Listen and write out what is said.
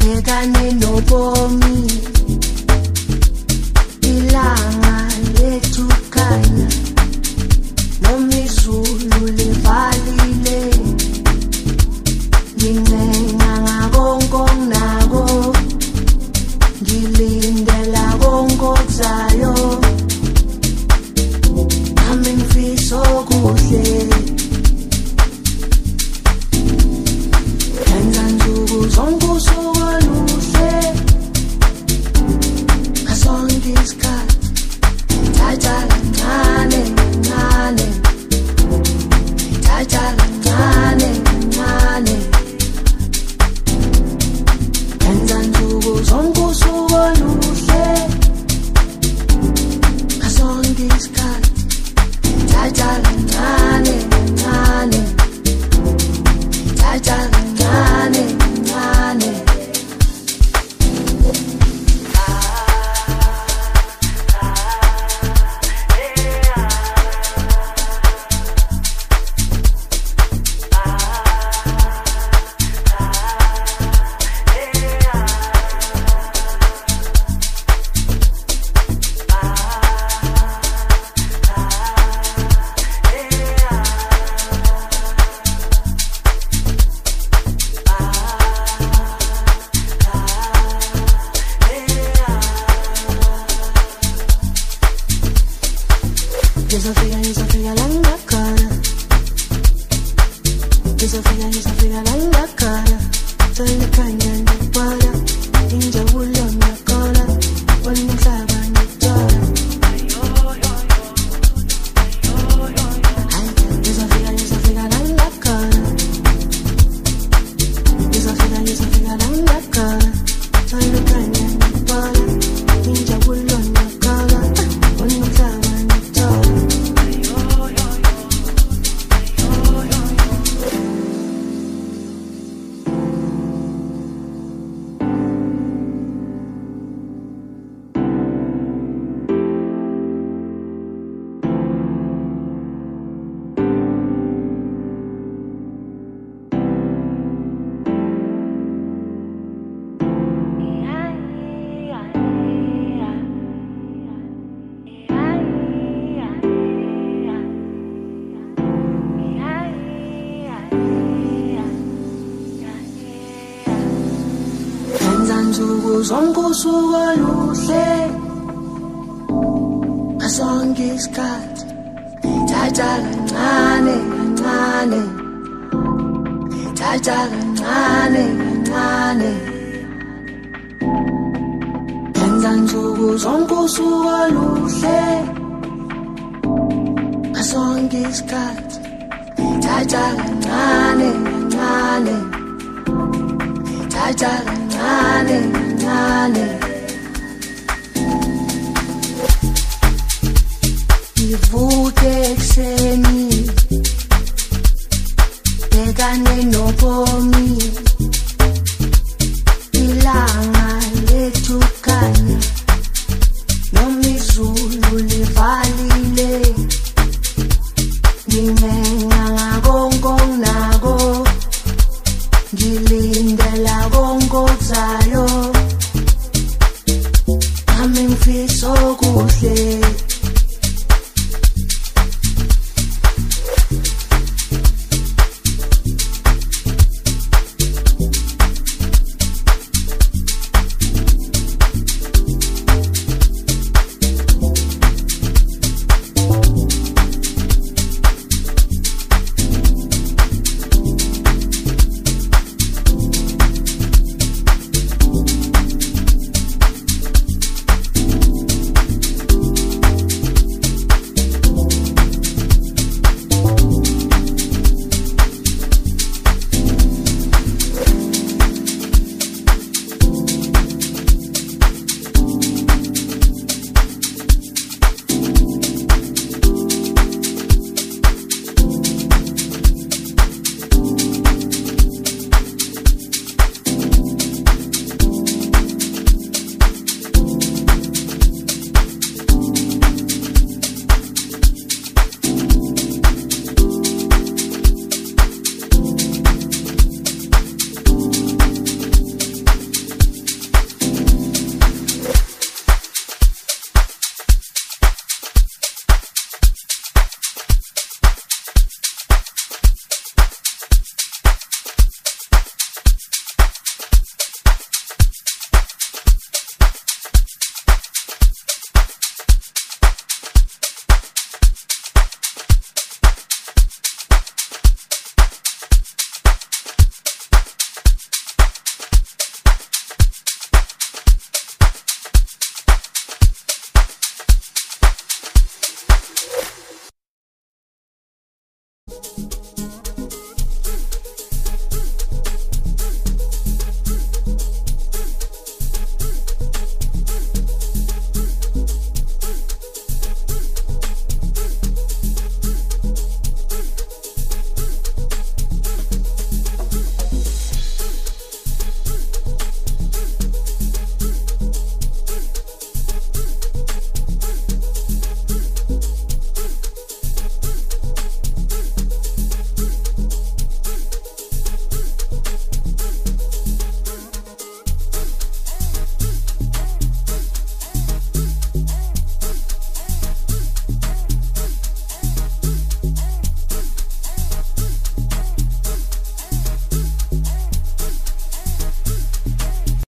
Bekane nobomi ilanga lethu khanya noma izulu livalile ngincenga ngakonke nako ngilindela konke okuzayo nami ngifisa okuhle yenza nsuku zonke usuku oluhle ngasonke isikhathi thatha kancane kancane thatha kancane kancane yenza nsuku zonke usuku oluhle ngasonke isikhathi thatha kancane kancane thatha kancane kancane Desafía la cara. Desafía la cara. Soy la caña en la para. Inja bulla en la cara. Cuando clava en la cara. Desafía la cara. Desafía la cara. Soy la caña en la para. Inja bulla en la cara. Cuando clava en la cara. Nsuku zonke usuku oluhle ngasonke isikhathi thatha kancane kancane thatha kancane kancane yenza nsuku zonke usuku oluhle ngasonke isikhathi thatha kancane kancane thatha kancane kancane ngivuke ekuseni bekane nobomi